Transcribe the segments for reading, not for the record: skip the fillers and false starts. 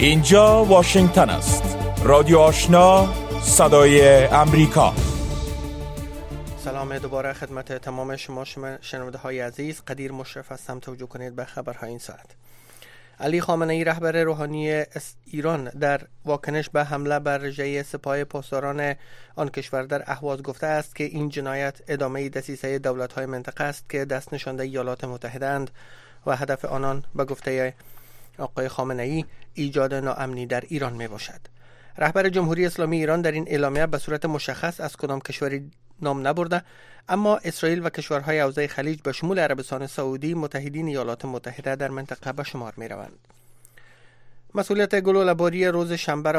اینجا واشنگتن است. رادیو آشنا، صدای امریکا. سلام دوباره خدمت تمام شما شنونده های عزیز. قدیر مشرف هستم. توجه کنید به خبرهای این ساعت. علی خامنه ای رهبر روحانی ایران در واکنش به حمله بر رژه سپاه پاسداران آن کشور در اهواز گفته است که این جنایت ادامه دسیسه دولت‌های منطقه است که دست نشانده ایالات متحده اند و هدف آنان به گفته آقای خامنه ای ایجاد ناامنی در ایران می باشد. رهبر جمهوری اسلامی ایران در این اعلامیه به صورت مشخص از کدام کشوری نام نبرده، اما اسرائیل و کشورهای حوزه خلیج به شمول عربستان سعودی متحدین ایالات متحده در منطقه به شمار می روند. مسئولیت گلوله‌باری روز شنبه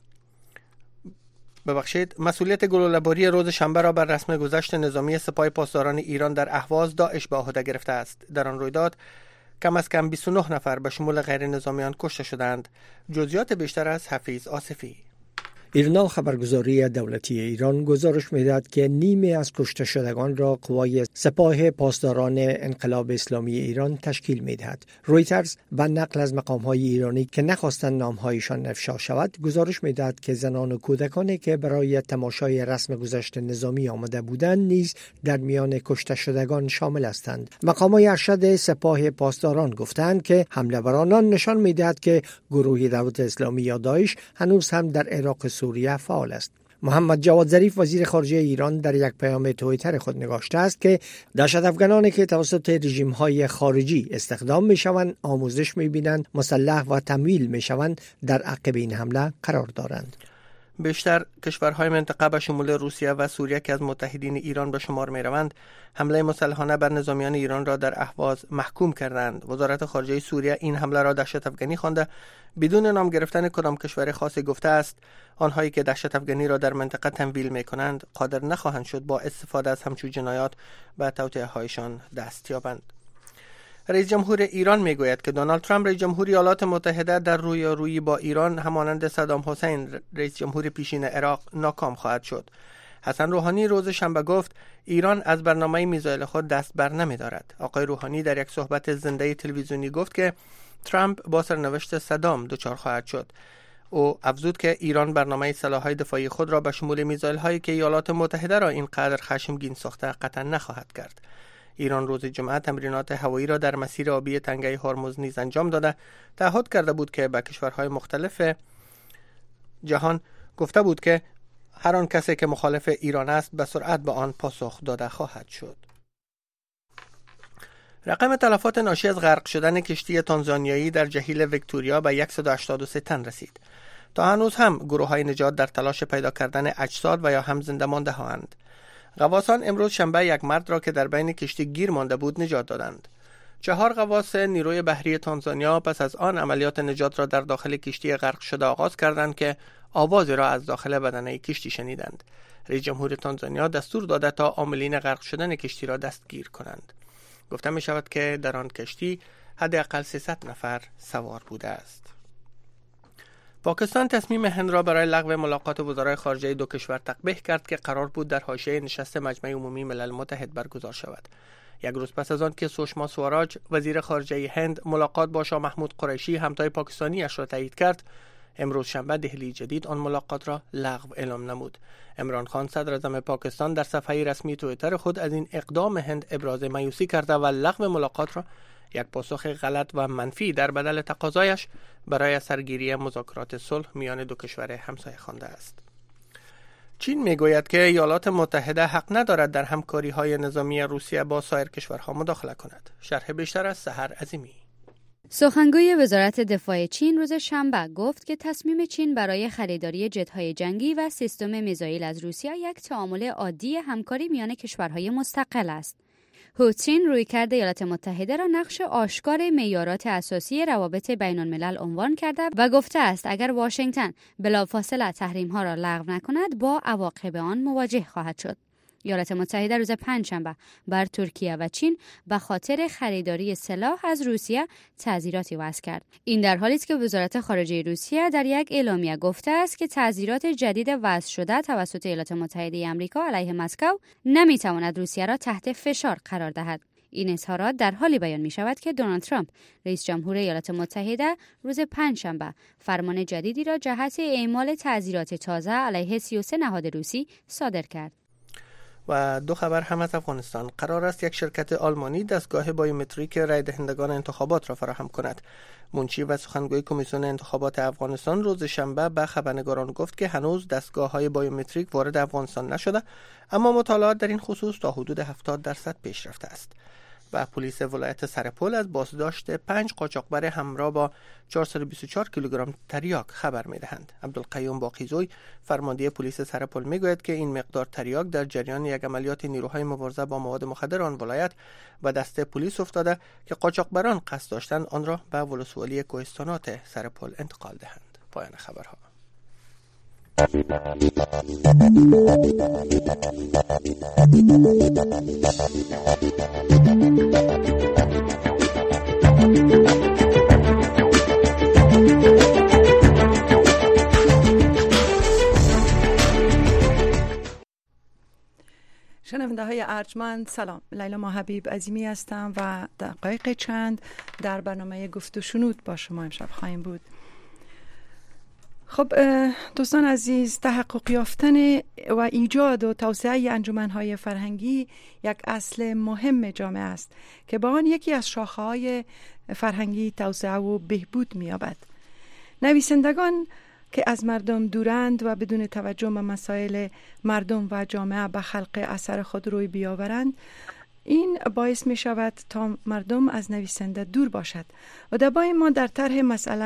را بر رسم گذشت نظامی سپاه پاسداران ایران در اهواز داعش به عهده گرفته است. در آن رویداد کم از کم 29 نفر به شمول غیر نظامیان کشته شدند. جزئیات بیشتر از حفیظ آصفی. ایرنا خبرگزاری دولتی ایران گزارش می‌دهد که نیمی از کشته شدگان را قوای سپاه پاسداران انقلاب اسلامی ایران تشکیل می‌دهد. رویترز با نقل از مقام‌های ایرانی که نخواستند نام‌هایشان افشا شود، گزارش می‌دهد که زنان و کودکانی که برای تماشای رسم گذشت نظامی آمده بودند نیز در میان کشته شدگان شامل هستند. مقام‌های ارشد سپاه پاسداران گفتند که حمله بر آنان نشان می‌دهد که گروه دولت اسلامی یا داعش هنوز هم در عراق سوریه فعال است. محمد جواد ظریف وزیر خارجه ایران در یک پیام توییتر خود نگاشته است که دهشت افغانانی که توسط رژیم‌های خارجی استخدام می‌شوند، آموزش می‌بینند، مسلح و تمویل می‌شوند، در عقب این حمله قرار دارند. بیشتر کشورهای منطقه به شمول روسیه و سوریه که از متحدین ایران به شمار می روند حمله مسلحانه بر نظامیان ایران را در اهواز محکوم کردند. وزارت خارجه سوریه این حمله را دهشت افغانی خوانده، بدون نام گرفتن کدام کشور خاصی گفته است آنهایی که دهشت افغانی را در منطقه تمویل می کنند قادر نخواهند شد با استفاده از همچون جنایات به توطئه هایشان دست یابند. رئیس جمهور ایران میگوید که دونالد ترامپ رئیس جمهور ایالات متحده در رویارویی با ایران همانند صدام حسین رئیس جمهور پیشین عراق ناکام خواهد شد. حسن روحانی روز شنبه گفت ایران از برنامه میزایل خود دست بر نمی‌دارد. آقای روحانی در یک صحبت زنده تلویزیونی گفت که ترامپ با سرنوشت صدام دچار خواهد شد. او افزود که ایران برنامه سلاح‌های دفاعی خود را به شمول میزایل‌هایی که ایالات متحده را اینقدر خشمگین ساخته قطعا نخواهد کرد. ایران روز جمعه تمرینات هوایی را در مسیر آبی تنگه هرمز نیز انجام داده تعهد کرده بود که به کشورهای مختلف جهان گفته بود که هر آن کسی که مخالف ایران است به سرعت به آن پاسخ داده خواهد شد. رقم تلفات ناشی از غرق شدن کشتی تانزانیایی در جهیل ویکتوریا به 183 تن رسید. تا هنوز هم گروه‌های نجات در تلاش پیدا کردن اجساد و یا هم زنده مانده هاند. غواصان امروز شنبه یک مرد را که در بین کشتی گیر مانده بود نجات دادند. 4 غواص نیروی بحری تانزانیا پس از آن عملیات نجات را در داخل کشتی غرق شده آغاز کردند که آوازی را از داخل بدنه کشتی شنیدند. رئیس جمهور تانزانیا دستور داده تا عاملین غرق شدن کشتی را دستگیر کنند. گفته می شود که در آن کشتی حداقل 300 نفر سوار بوده است. پاکستان تصمیم هند را برای لغو ملاقات وزرای خارجه دو کشور تقبیح کرد که قرار بود در حاشیه نشست مجمع عمومی ملل متحد برگزار شود. یک روز پس از آن که سوشما سواراج وزیر خارجه هند ملاقات با شاه محمود قریشی همتای پاکستانی اش را تایید کرد، امروز شنبه دهلی جدید آن ملاقات را لغو اعلام نمود. عمران خان صدر اعظم پاکستان در صفحه رسمی توییتر خود از این اقدام هند ابراز مایوسی کرده و لغو ملاقات را یک پاسخ غلط و منفی در بدل تقاضایش برای سرگیری مذاکرات صلح میان دو کشور همسایه خوانده است. چین میگوید که ایالات متحده حق ندارد در همکاری‌های نظامی روسیه با سایر کشورها مداخله کند. شرح بیشتر از سحر عظیمی. سخنگوی وزارت دفاع چین روز شنبه گفت که تصمیم چین برای خریداری جت‌های جنگی و سیستم میزایل از روسیه یک تعامل عادی همکاری میان کشورهای مستقل است. پوتین رویکرد ایالات متحده را نقش آشکار معیارات اساسی روابط بین الملل عنوان کرده و گفته است اگر واشنگتن بلافاصله تحریم‌ها را لغو نکند با عواقب آن مواجه خواهد شد. ایالات متحده روز پنجشنبه بر ترکیه و چین به خاطر خریداری سلاح از روسیه تعزیراتی وضع کرد. این در حالی است که وزارت خارجه روسیه در یک اعلامیه گفته است که تعزیرات جدید وضع شده توسط ایالات متحده آمریکا علیه مسکو نمیتواند روسیه را تحت فشار قرار دهد. این اظهارات در حالی بیان می شود که دونالد ترامپ رئیس جمهور ایالات متحده روز پنجشنبه فرمان جدیدی را جهت اعمال تعزیرات تازه علیه 33 نهاد روسی صادر کرد. و دو خبر هم از افغانستان. قرار است یک شرکت آلمانی دستگاه بایومتریک رای دهندگان انتخابات را فراهم کند. منشی و سخنگوی کمیسیون انتخابات افغانستان روز شنبه به خبرنگاران گفت که هنوز دستگاه‌های بایومتریک وارد افغانستان نشده، اما مطالعات در این خصوص تا حدود 70% پیشرفته است. و پلیس ولایت سرپل از بازداشت 5 قاچاقبر همراه با 424 کیلوگرم تریاک خبر می‌دهند. عبدالقیوم باقیزوی فرمانده پلیس سرپل میگوید که این مقدار تریاک در جریان یک عملیات نیروهای مبارزه با مواد مخدر آن ولایت و دست پلیس افتاده که قاچاقبران قصد داشتند آن را به ولسوالی کوهستانات سرپل انتقال دهند. پایان خبرها. شنونده های ارجمند سلام، لیلا ماحبیب عظیمی هستم و دقایق چند در برنامه گفت و شنود با شما امشب خواهیم بود. خب دوستان عزیز، تحقق یافتن و ایجاد و توسعه انجمن‌های فرهنگی یک اصل مهم جامعه است که با آن یکی از شاخه‌های فرهنگی توسعه و بهبود می‌یابد. نویسندگان که از مردم دورند و بدون توجه به مسائل مردم و جامعه به خلق اثر خود روی بیاورند، این باعث می شود تا مردم از نویسنده دور باشد و دبای ما در طرح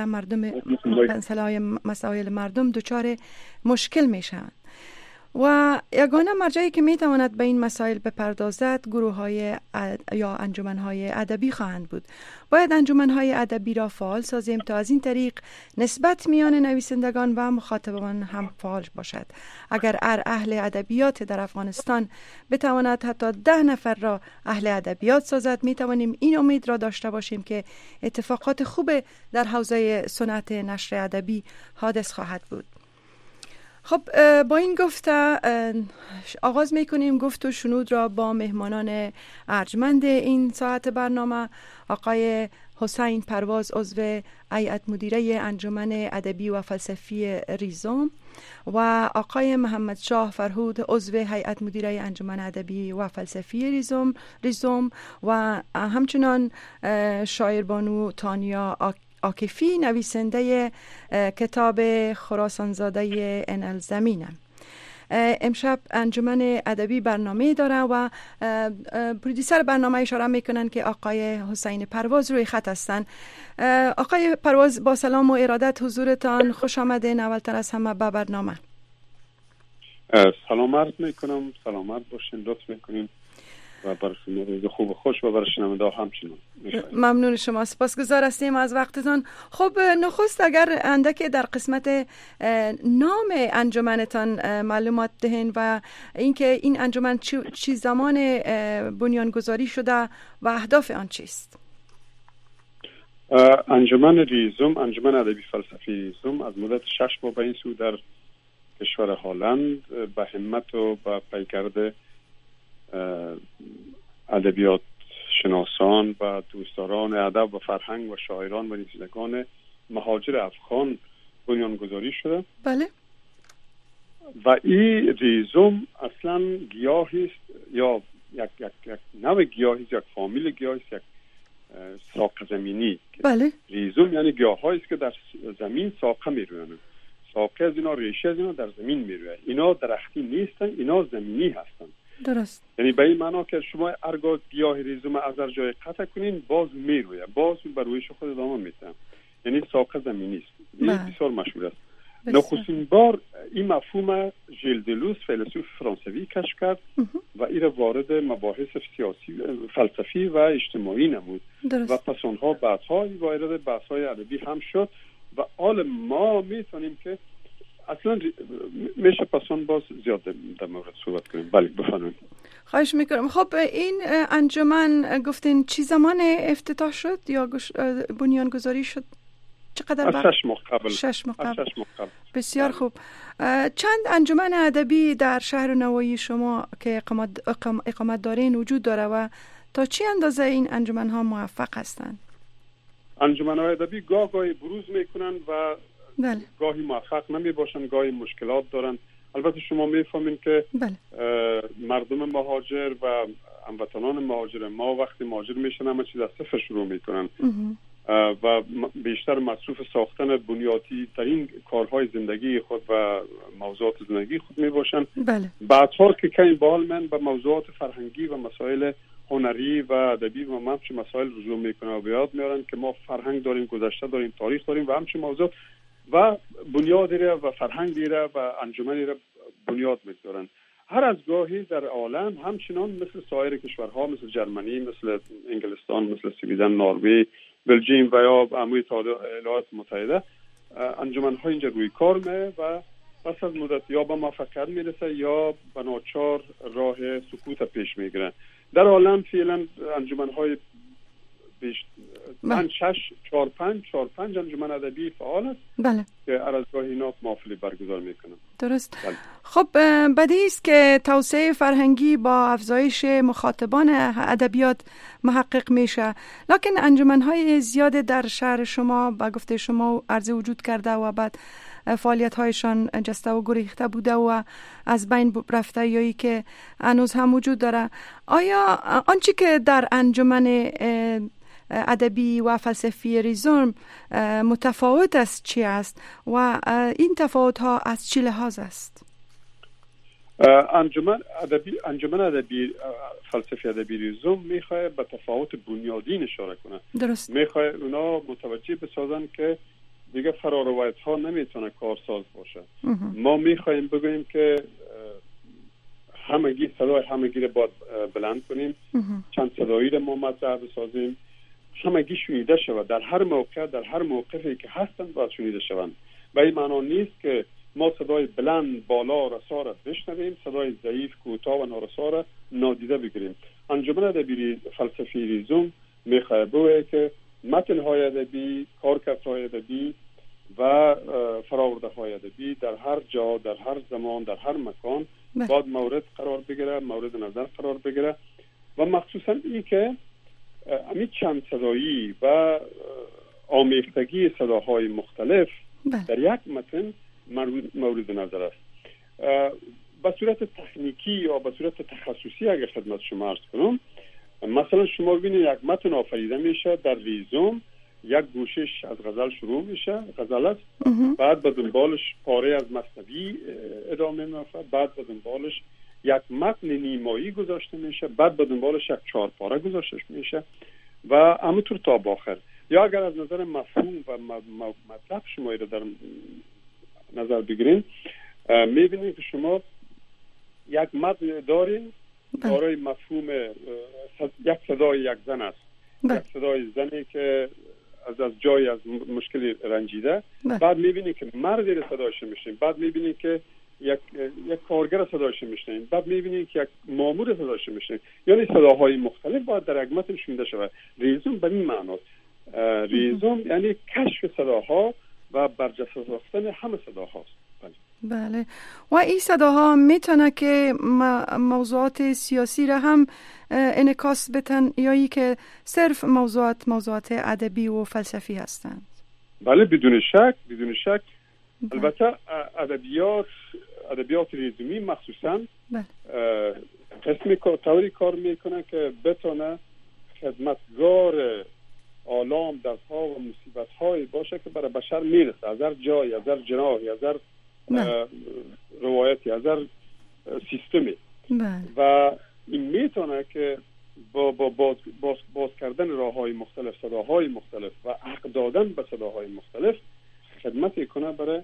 مسائل مردم دچار مشکل می شوند و یگانه مرجعی که می تواند به این مسائل بپردازد گروه‌های یا انجمن‌های ادبی خواهند بود. باید انجمن‌های ادبی را فعال سازیم تا از این طریق نسبت میان نویسندگان و مخاطبان هم فعال باشد. اگر اهل ادبیات در افغانستان بتواند حتی 10 نفر را اهل ادبیات سازد، می توانیم این امید را داشته باشیم که اتفاقات خوب در حوزه صنعت نشر ادبی حادث خواهد بود. خب با این گفته آغاز میکنیم گفت و شنود را با مهمانان ارجمند این ساعت برنامه، آقای حسین پرواز عضو هیئت مدیره انجمن ادبی و فلسفی ریزوم و آقای محمد شاه فرهود عضو هیئت مدیره انجمن ادبی و فلسفی ریزوم و همچنان شاعربانو تانیا عاکفی نویسنده کتاب خراسانزاده انل زمینم. امشب انجمن ادبی برنامه داره و پرودیسر برنامه اشاره میکنن که آقای حسین پرواز روی خط هستن. آقای پرواز با سلام و ارادت حضورتان، خوش آمدین اولتر از همه به برنامه. سلام عرض میکنم، سلامت باشین، لطف میکنین و برای شما روز خوب و خوش و برای شنونده همچنان. ممنون شما، سپاسگزار هستیم از وقتتان. خب نخست اگر اندک در قسمت نام انجمنتان معلومات دهین و اینکه این انجمن چی زمان بنیانگذاری شده و اهداف آن چیست؟ انجمن ریزوم، انجمن ادبی فلسفی ریزوم از مدت 6 ماه به این سو در کشور هلند به همت و به پیکرد ادبیات شناسان و دوستداران ادب و فرهنگ و شاعران و نویسندگان مهاجر افغان بنیانگذاری شده. بله. و این ریزوم اصلا گیاهی است یا یک نوع گیاهی است، یک فامیل گیاهی است، یک ساقه زمینی. بله. ریزوم یعنی گیاهایی است که در زمین ساقه میرویند. ساقه از اینا، ریشه از اینا در زمین میروید. اینا درختی نیستن، اینا زمینی هستن. درست. یعنی به این معنا که شما هرگاه گیاه ریزوم از هر جای قطع کنین باز میروید، باز بر رویش خود ادامه میده. یعنی ساقه زمینی است. این بسیار مشهور است. نخستین بار این مفهوم ژیل دلوس فیلسوف فرانسوی کشف کرد و این را وارد مباحث سیاسی، فلسفی و اجتماعی نمود. درست. و پس آنها بعدها وارد بحث‌های ادبی هم شد و حال ما میتونیم که اصلا میشه پسان باز زیاد در مورد صحبت کنیم. بله بفرمایید. خواهش میکنم. خب این انجمن گفتین چی زمان افتتاح شد یا بنیانگذاری شد؟ چقدر وقت؟ 6 ماه قبل. 6 ماه قبل. بله. بسیار خوب. چند انجمن ادبی در شهر نوایی شما که اقامت دارین وجود داره و تا چی اندازه این انجمن‌ها موفق هستند؟ انجمن‌های ادبی گاهی بروز میکنن و بله. گاهی موفق نمی باشن، گاهی مشکلات دارن. البته شما میفهمین که بله. مردم مهاجر و هموطنان مهاجر ما وقتی مهاجر میشن همه چیز از صفر شروع میکنن و بیشتر مصروف ساختن بنیادی ترین کارهای زندگی خود و موضوعات زندگی خود می باشن. بله. بعدها که کمی بال من به موضوعات فرهنگی و مسائل هنری و ادبی و همچین مسائل رجوع میکنن و بیاد میارن که ما فرهنگ داریم، گذشته داریم، تاریخ داریم و همچین موضوع و بنیادی را و فرهنگی را و انجمنی را بنیاد میگذارن. هر از گاهی در عالم همچنان مثل سایر کشورها، مثل جرمنی، مثل انگلستان، مثل سویدن، نروژ، بلژیم و یا عمومی ایالات متحده انجمن‌ها اینجا روی کار میه و پس از مدت یا به موفقیت میرسه یا به ناچار راه سکوت پیش میگیره. در عالم فعلا انجمن‌های من 4-5 انجمن ادبی فعال است. بله. که هر از گاهی اینا محافلی برگزار میکنن. درست. بله. خب بدیهی است که توسعه فرهنگی با افزایش مخاطبان ادبیات محقق میشه، لکن انجمن‌های زیاد در شهر شما با گفته شما عرضه وجود کرده و بعد فعالیت‌هایشان جسته و گریخته بوده و از بین رفته یایی که هنوز هم وجود داره. آیا آنچه که در انجمن ادبی و فلسفی ریزوم متفاوت است چی است و این تفاوت‌ها از چه لحاظ است؟ انجمن ادبی فلسفی ادبی ریزوم میخواد به تفاوت بنیادین اشاره کنه. درست. میخواد اونا متوجه بسازن که دیگه فراروایت ها نمیتونه کارساز باشه. ما میخوایم بگوییم که همگی صدای همگی رو باید بلند کنیم، چند صدایی رو ما مطرح بسازیم، همگی شنیده شود در هر موقع، در هر موقفی که هستن باید شنیده شوند. و این معنا نیست که ما صدای بلند بالا رسا را بشنویم، صدای ضعیف کوتاه و نارسا را نادیده بگیریم. انجمن ادبی فلسفی ریزوم میخواد بگه که متن‌های ادبی، کارکردهای ادبی و فراورده‌های ادبی در هر جا، در هر زمان، در هر مکان باید مورد قرار بگیره، مورد نظر قرار بگیره و مخصوصا این که همین چند صدایی و آمیختگی صداهای مختلف در یک متن مورد نظر است. به صورت تکنیکی یا به صورت تخصصی اگر خدمت شما عرض کنم، مثلا شما ببینید یک متن آفریده میشه در ریزوم، یک گوشش از غزل شروع میشه، غزل است، بعد به دنبالش پاره از مثنوی ادامه میفته، بعد به دنبالش یک متن نیمایی گذاشته میشه، بعد به دنبالش یک 4 پاره گذاشته میشه و همونطور تا آخر. یا اگر از نظر مفهوم و مطلب شما رو در نظر بگیرین، میبینید که شما یک متن دارین دارای مفهوم یک صدای یک زن است، یک صدای زنی که از جای از مشکلی رنجیده، بعد میبینید که مردی رو صدایش میشنید، بعد میبینید که یک کارگر صدایش میشنید، بعد میبینید که یک مامور صدایش میشنید. یعنی صداهای مختلف باید در یک متن شنیده شود. ریزوم به این معناست. ریزوم یعنی کشف صداها و برجسته ساختن همه صداهاست. بله. و این صداها میتونه که موضوعات سیاسی را هم انعکاس بدن یا ای که صرف موضوعات ادبی و فلسفی هستند؟ بله، بدون شک. البته ادبیات ریزومی مخصوصا قسمی طوری کار میکنه که بتونه خدمتگار آلام دردها و مصیبت هایی باشه که برای بشر میرسه، از هر جایی، از هر جناحی، از هر روایتی، از هر سیستمی. و این میتونه که با باز کردن راههای مختلف، صداهای مختلف و حق دادن به صداهای مختلف خدمت کنه برای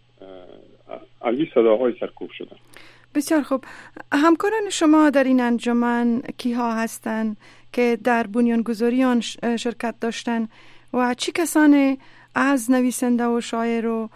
علی صداهای سرکوب شدن. بسیار خوب. همکاران شما در این انجمن کیها هستند که در بنیانگذاری آن شرکت داشتن و چی کسانی از نویسنده و شاعر و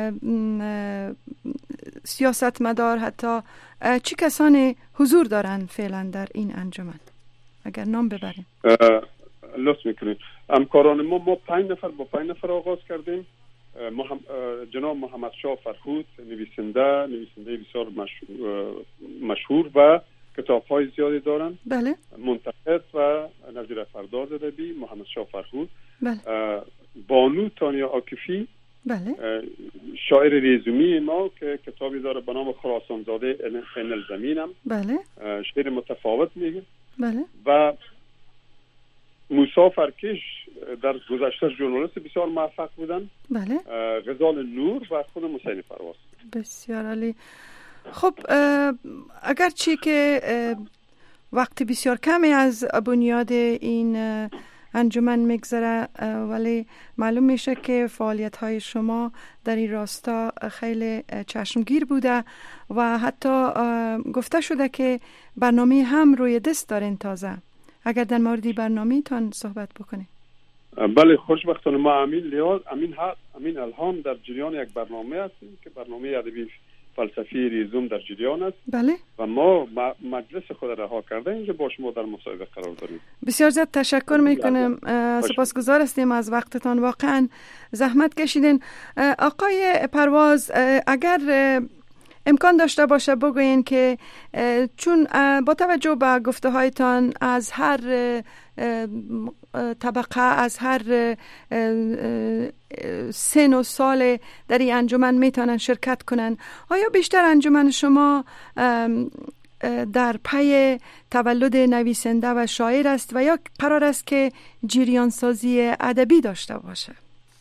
سیاستمدار حتی چی کسانی حضور دارن فعلا در این انجمن؟ اگر نام ببریم. لطف میکنید. همکاران ما 5 نفر آغاز کردیم. جناب محمد شاه فرهود، نویسنده بسیار مشهور و کتاب‌های زیادی دارن. بله. منتقد و نظیر فرداد ادبی، محمد شاه فرهود، بله. بانو تانیا عاکفی، بله. شاعر ریزومی ما که کتابی داره به نام خراسانزاده این الزمینم. بله. شعر متفاوت میگه. بله. و موسی فرکش در گذشته ژورنالیست بسیار موفق بودن. بله. غزال نور و خود حسین فراز. بسیار عالی. خب اگرچه که وقت بسیار کمی از بنیاد این انجمن میگذره، ولی معلوم میشه که فعالیت های شما در این راستا خیلی چشمگیر بوده و حتی گفته شده که برنامه هم روی دست دارین تازه. اگر در مورد برنامه تان صحبت بکنید. بله، خوشبختانه ما امین الهام در جریان یک برنامه هستیم که برنامه ادبی فلسفی ریزوم در جریان است. بله. و ما مجلس خود رها کرده اینجا با شما در مصاحبه قرار داریم. بسیار زیاد تشکر میکنم. سپاسگزار هستیم از وقتتان، واقعا زحمت کشیدین. آقای پرواز، اگر امکان داشته باشه بگوین که چون با توجه به گفته هایتان از هر طبقه، از هر سن و سال در این انجمن میتونن شرکت کنن، آیا بیشتر انجمن شما در پی تولد نویسنده و شاعر است و یا قرار است که جریان سازی ادبی داشته باشه؟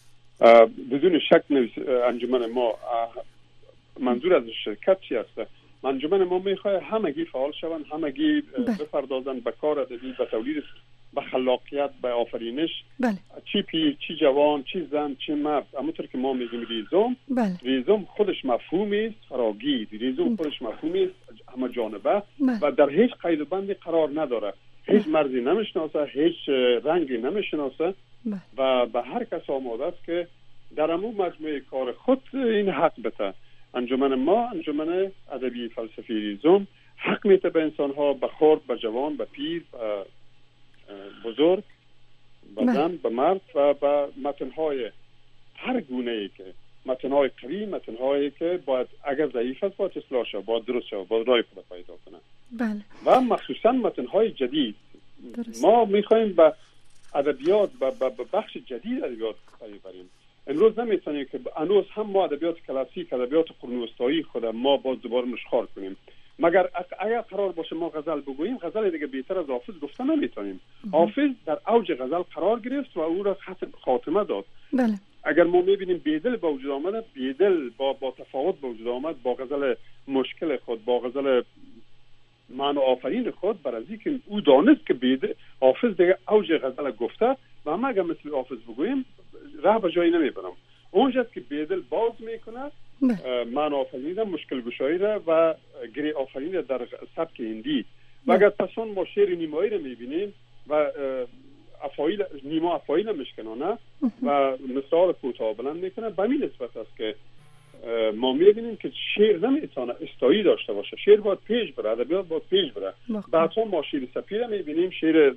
بدون شک انجمن ما، منظور از شرکت چی است؟ انجمن ما میخواد همگی فعال شوند، همگی بپردازند به کار ادبی، به تولید، به خلاقیت، به آفرینش. بله. چی پیر، چی جوان، چی زن، چی مرد. همونطور که ما میگیم ریزوم، بله. ریزوم خودش مفهومی است فراگیر، ریزوم خودش مفهومی است همه جانبه و در هیچ قید و بندی قرار نداره، هیچ مرزی نمیشناسه، هیچ رنگی نمیشناسه و به هر کس آماده است که در همون مجموعه کار خود این حق بده. انجمن ما، انجمن ادبی فلسفی ریزوم، حق میده به انسان ها، به خرد، به جوان، به پیر، به بزرگ، به زن، به مرد و به متنهای هر گونه ای که متنهای قوی، متنهایی که باید اگر ضعیف است باید اصلاح شود، باید درست شود، باید راه خود پیدا کنه. بله. و مخصوصا متنهای جدید. ما میخوایم به ادبیات به بخش جدید ادبیات پی بریم. امروز نمیتونیم که هنوز هم ما ادبیات کلاسیک، ادبیات قرون وسطایی خود ما باز دوباره نشخوار کنیم. مگر اگر قرار باشه ما غزل بگوییم، غزل دیگه بهتر از حافظ گفته نمیتونیم. حافظ در اوج غزل قرار گرفت و او را خاتمه داد. بله. اگر ما میبینیم بیدل با وجود آمد، بیدل با تفاوت با وجود آمد، با غزل مشکل خود، با غزل معنی آفرین خود، برای که او دانست که بیدل حافظ دیگه اوج غزل گفته و ما اگر مثل حافظ بگوییم راه به جایی نمیبرم. اونجاست که بیدل باز میکنه معنی آفرین، مشکل گشایی را و گری آفرین در سبک هندی. و اگر پسون ما شعر نیمایی را میبینیم و افایل نیما افایل مشکنانه و مثال کوتاه بلند میکنه، به این نسبت است که ما میبینیم که شعر نمیتونه استایی داشته باشه، شعر باید پیش بره، ادبیات باید پیش بره. بعدها ما شعر سپیر میبینیم، شعر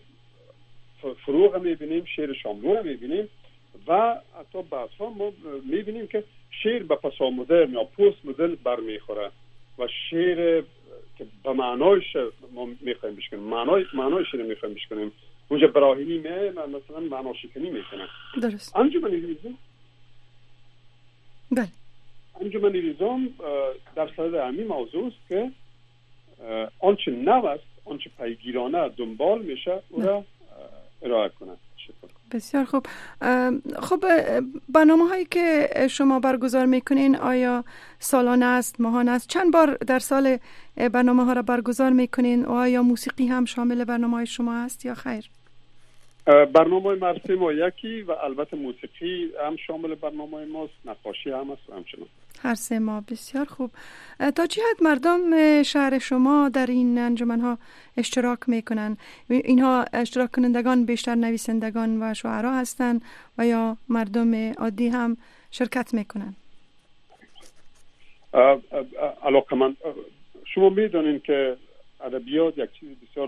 فروغ میبینیم، شعر شاملو میبینیم و حتی بعدها ما میبینیم که شعر به پسا مدرن یا پست مدرن برمیخوره و شعر که به معنایش ما میخوایم بشکنیم، معنای شعر میخوایم بشکنیم، اونجا براهینی مثلا معنا شکنی میکنه. درست. انجمن ریزوم، بله، انجمن ریزوم در صدد همین موضوع است که آنچه نو است، آنچه پیگیرانه دنبال میشه او را ارائه کنه. بسیار خوب. خب برنامه هایی که شما برگزار میکنین آیا سالانه است، ماهانه است؟ چند بار در سال برنامه ها را برگزار میکنین و آیا موسیقی هم شامل برنامه های شما است یا خیر؟ برنامه مرسی ما یکی و البته موسیقی هم شامل برنامه ماست، نقاشی هم است و همچنان. هر سه ما. بسیار خوب. تا چه حد مردم شهر شما در این انجمن‌ها اشتراک میکنن؟ اینها اشتراک کنندگان بیشتر نویسندگان و شاعرها هستند و یا مردم عادی هم شرکت میکنن؟ علاقمند. شما میدونین که ادبیات یک چیز بسیار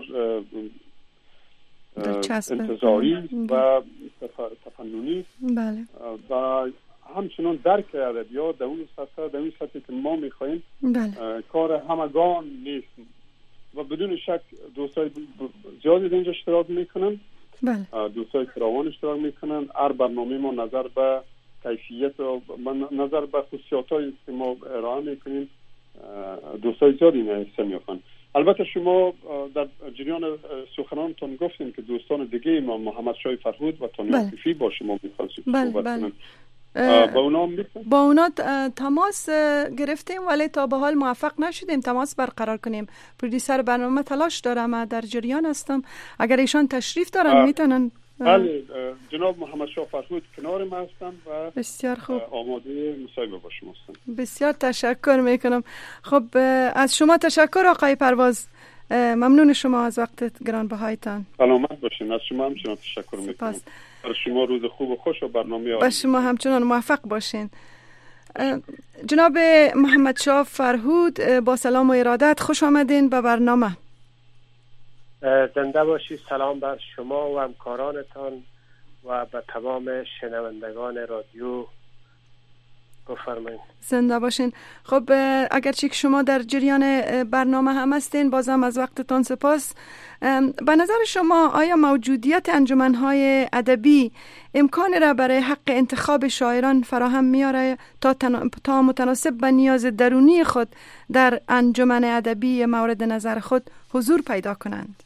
انتزاعی و تفننی. بله. و همچنان درک ادبیات در اون سطحی که ما میخوایم. بله. کار همگان نیست. و بدون شک دوستای زیادی در اینجا اشتراک میکنن. بله. دوستای فراوان اشتراک میکنن. هر برنامه ما نظر به کیفیت و نظر به خصوصیاتایی که ما ارائه میکنیم دوستای زیادی این حصه میافن. البته شما در جریان سخنانتون گفتین که دوستان دیگه ما محمد شاه فرهود و تانیا عاکفی با شما میخوان صحبت کنن. با اونا تماس گرفتیم ولی تا به حال موفق نشدیم تماس برقرار کنیم. پرودیسر برنامه تلاش داره، من در جریان هستم. اگر ایشان تشریف دارن میتونن. بله، جناب محمد شاه فرهود کنار ما هستن و بسیار خوب آماده مصاحبه با شما هستن. بسیار تشکر میکنم. خب از شما تشکر آقای پرواز، ممنون شما از وقت گرانبهایتان. سلامت باشین. از شما همچنان تشکر میکنم. برای شما روز خوب و خوش و برنامه با شما همچنان موفق باشین. جناب محمد شاه فرهود، با سلام و ارادت خوش آمدین به برنامه. زنده باشید. سلام بر شما و همکارانتان و به تمام شنوندگان رادیو. بفرمایید. زنده باشین. خب اگرچه که شما در جریان برنامه هم هستین، بازم از وقتتان سپاس. به نظر شما آیا موجودیت انجمن‌های ادبی امکان را برای حق انتخاب شاعران فراهم میاره تا متناسب به نیاز درونی خود در انجمن ادبی مورد نظر خود حضور پیدا کنند؟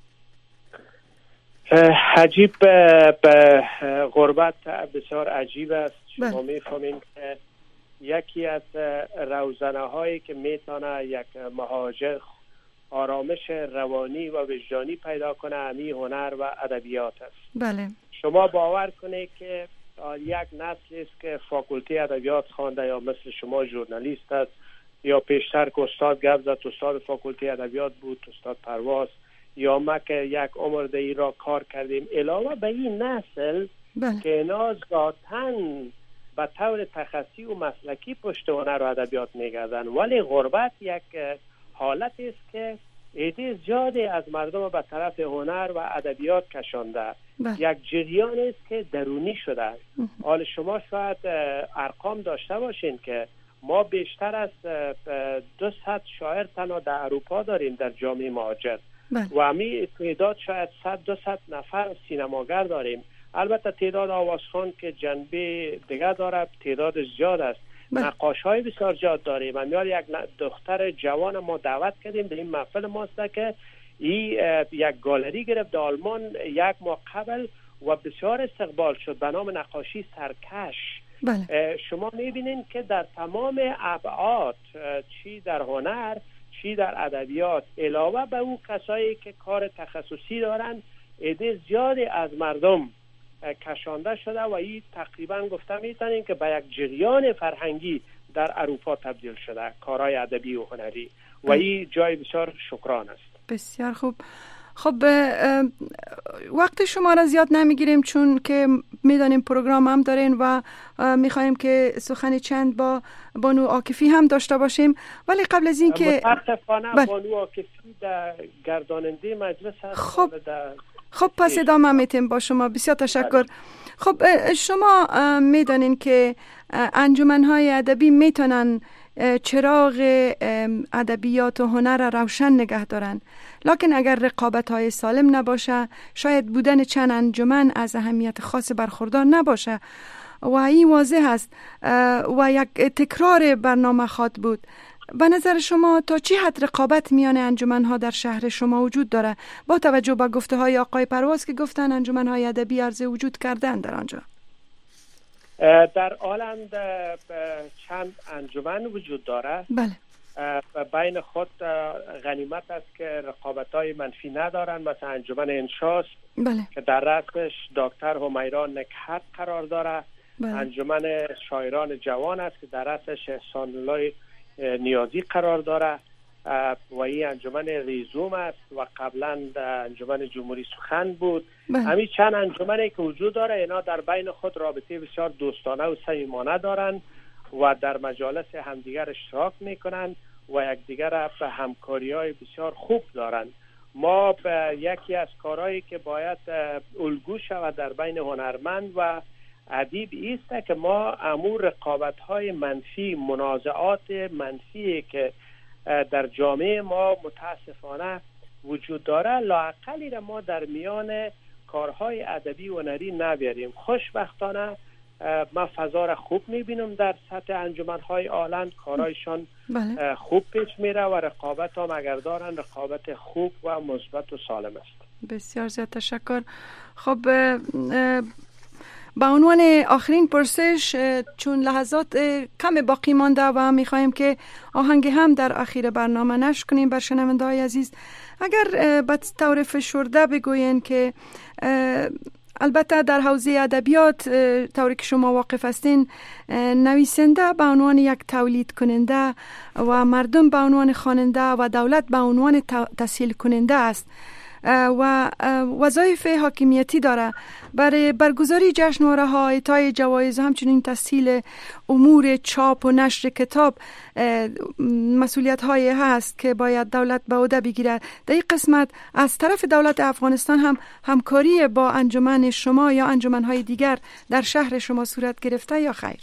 عجیب، به غربت بسیار عجیب است. شما میفهمین که یکی از روزنه هایی که میتونه یک مهاجر آرامش روانی و وجدانی پیدا کنه همی هنر و ادبیات است. بله. شما باور کنید که یک نسل است که فاکولته ادبیات خوانده یا مثل شما ژورنالیست است یا پیشتر که استاد گپ زد استاد فاکولته ادبیات بود، استاد پرواز، یا ما که یک عمر در این را کار کردیم. علاوه به این نسل که اینا ذاتاً به طور تخصصی و مسلکی پشت هنر و ادبیات میگردن، ولی غربت یک حالت است که عده زیادی از مردم به طرف هنر و ادبیات کشانده. یک جریان است که درونی شده. حال شما شاید ارقام داشته باشین که ما بیشتر از 200 شاعر تنها در اروپا داریم در جامعه مهاجر و همی تعداد شاید 100-200 نفر سینماگر داریم. البته تعداد آوازخوان که جنبه دیگه داره تعداد زیاد است. نقاش های بسیار زیاد داریم. من یک دختر جوان ما دعوت کردیم در این محفل ماست که این یک گالری گرفت در آلمان یک ماه قبل و بسیار استقبال شد به نام نقاشی سرکش. شما میبینین که در تمام ابعاد، چی در هنر چی در ادبیات، علاوه به اون کسایی که کار تخصصی دارن، عده زیادی از مردم کشانده شده و این تقریبا گفته میتونیم که به یک جریان فرهنگی در اروپا تبدیل شده، کارهای ادبی و هنری، و این جای بسیار شکران است. بسیار خوب. خب وقت شما را زیاد نمیگیریم چون که میدانیم پروگرام هم دارین و میخوایم که سخن چند با بانو عاکفی هم داشته باشیم، ولی قبل از این که متاسفانه بانو عاکفی در گرداننده مجلس هست. خب پس ادامه میتیم با شما. بسیار تشکر. خب شما میدانین که انجمن‌های ادبی میتونن چراغ ادبیات و هنر را روشن نگه دارن، لکن اگر رقابت‌های سالم نباشه شاید بودن چند انجمن از اهمیت خاص برخوردار نباشه و این واضح است و یک تکرار برنامه خواد بود. به نظر شما تا چی حد رقابت میان انجمن‌ها در شهر شما وجود داره با توجه به گفته‌های آقای پرواز که گفتن انجمن‌های ادبی عرضه وجود کردن در آنجا؟ در آلند چند انجمن وجود داره. بله. بین خود غنیمت است که رقابت‌های منفی ندارن. مثلا انجمن انشاست که در رأسش دکتر همیرا نکهت قرار داره. انجمن شاعران جوان است که در رأسش احسان الله نیازی قرار داره و این انجمن ریزوم است و قبلا انجمن جمهوری سخن بود. همین چند انجمنی که وجود داره اینا در بین خود رابطه بسیار دوستانه و صمیمانه دارن و در مجالس همدیگر اشتراک میکنن و یکدیگر را به همکاری‌های بسیار خوب دارن. ما به یکی از کارهایی که باید الگو شود در بین هنرمند و ادیب است که ما امور رقابت‌های منفی، منازعات منفی که در جامعه ما متاسفانه وجود داره، لااقلی را ما در میان کارهای ادبی و هنری نبیاریم. خوشبختانه ما فضا را خوب میبینم در سطح انجمنهای آلند، کارهایشان خوب پیش میره و رقابت هم اگر دارن رقابت خوب و مثبت و سالم است. بسیار زیاد تشکر. خب با عنوان آخرین پرسش، چون لحظات کم باقی مانده و میخوایم که آهنگ هم در اخیر برنامه نشر کنیم بر شنونده‌های عزیز، اگر به طور فشرده بگوین که البته در حوزه ادبیات طوری که شما واقف هستین، نویسنده به عنوان یک تولید کننده و مردم به عنوان خواننده و دولت به عنوان تسهیل کننده است و وظایف حاکمیتی داره برای برگزاری جشنواره‌ها، اعطای جوایز، همچنین تسهیل امور چاپ و نشر کتاب مسئولیت‌های هست که باید دولت به عهده بگیرد. در این قسمت از طرف دولت افغانستان هم همکاری با انجمن شما یا انجمن‌های دیگر در شهر شما صورت گرفته یا خیر؟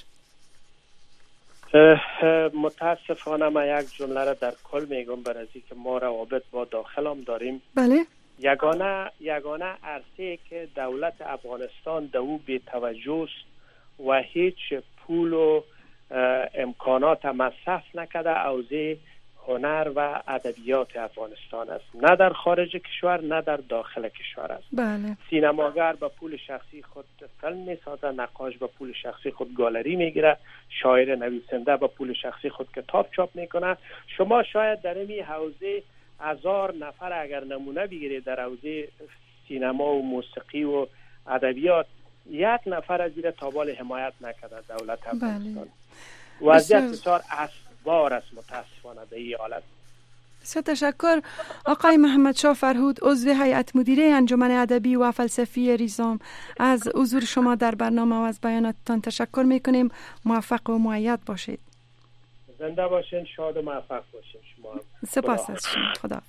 متاسفانه ما یک جمله را در کل میگم، برای که ما روابط با داخل هم داریم. بله. یگانه عرصه که دولت افغانستان در او بی توجه است و هیچ پول و امکانات مصرف نکرده، حوزه هنر و ادبیات افغانستان است. نه در خارج کشور نه در داخل کشور است. بله. سینماگر با پول شخصی خود فیلم میسازه، نقاش با پول شخصی خود گالری میگیره، شاعر نویسنده با پول شخصی خود کتاب چاپ میکنه. شما شاید در این حوزه 1000 نفر اگر نمونه بگیرید در حوزه سینما و موسیقی و ادبیات، یک نفر از زیر تابال حمایت نکرده دولت افغانستان. وضعیت بسیار اسوار است متاسفانه به این حالت. بسیار تشکر آقای محمد شاه فرهود، عضو هیئت مدیره انجمن ادبی و فلسفی ریزام، از حضور شما در برنامه و از بیاناتتان تشکر میکنیم. موفق و مؤید باشید. زنده باشین، شاد و موفق باشین. شما سپاس از شما. خدا.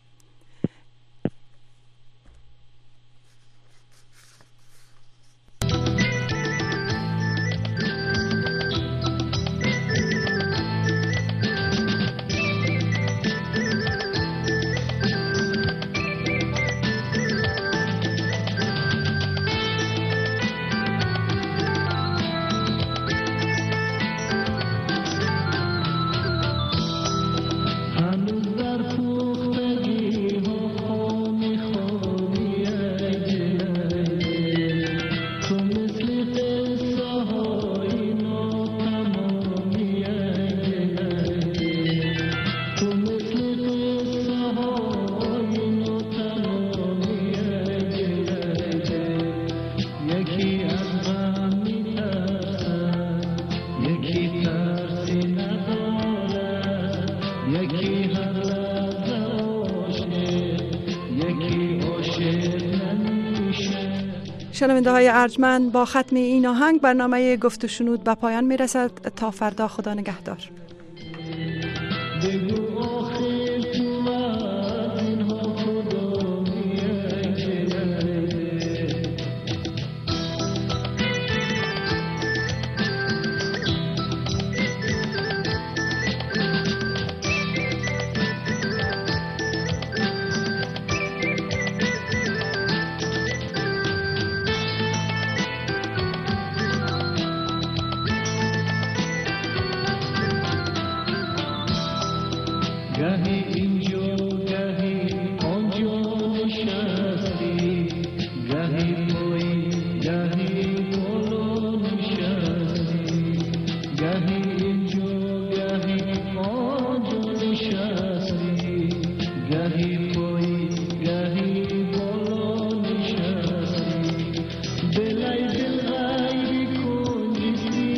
شنونده های ارجمند، با ختم این آهنگ برنامه گفت و شنود به پایان می رسد. تا فردا، خدا نگهدار.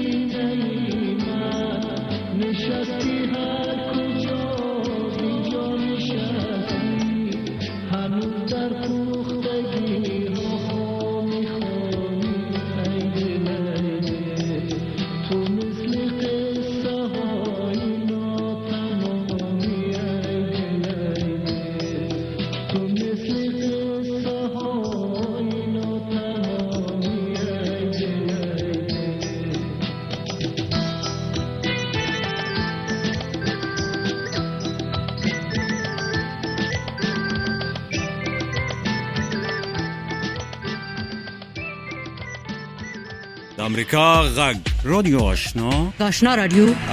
نشستی هر کجا بی جا امریکا غږ رادیو آشنا رادیو